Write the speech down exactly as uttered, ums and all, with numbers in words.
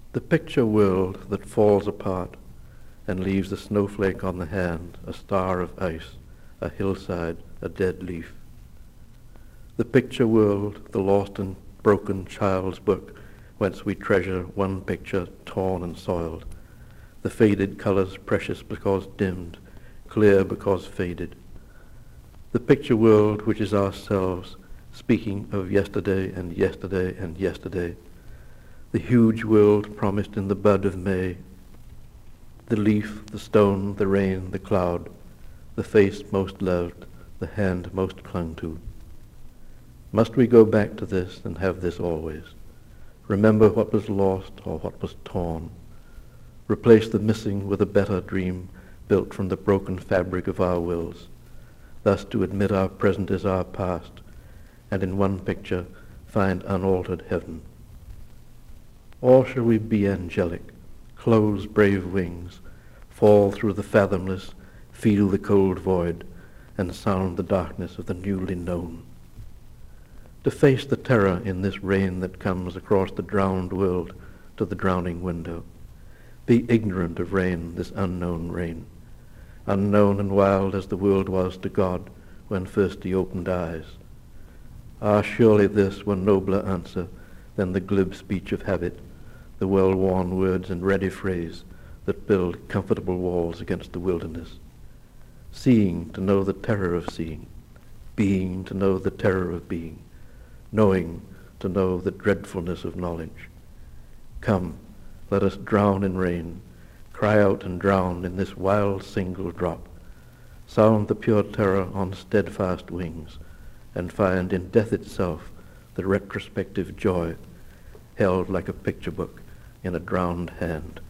The picture world that falls apart and leaves a snowflake on the hand, a star of ice, a hillside, a dead leaf. The picture world, the lost and broken child's book, whence we treasure one picture torn and soiled, the faded colours precious because dimmed, clear because faded. The picture world which is ourselves, speaking of yesterday and yesterday and yesterday, the huge world promised in the bud of May, the leaf, the stone, the rain, the cloud, the face most loved, the hand most clung to. Must we go back to this and have this always? Remember what was lost or what was torn. Replace the missing with a better dream built from the broken fabric of our wills, thus to admit our present is our past, and in one picture find unaltered heaven. Or shall we be angelic, close brave wings, fall through the fathomless, feel the cold void, and sound the darkness of the newly known? To face the terror in this rain that comes across the drowned world to the drowning window. Be ignorant of rain, this unknown rain, unknown and wild as the world was to God when first he opened eyes. Ah, surely this were nobler answer than the glib speech of habit, the well-worn words and ready phrase that build comfortable walls against the wilderness. Seeing to know the terror of seeing, being to know the terror of being, knowing to know the dreadfulness of knowledge. Come, let us drown in rain, cry out and drown in this wild single drop, sound the pure terror on steadfast wings, and find in death itself the retrospective joy held like a picture book in a drowned hand.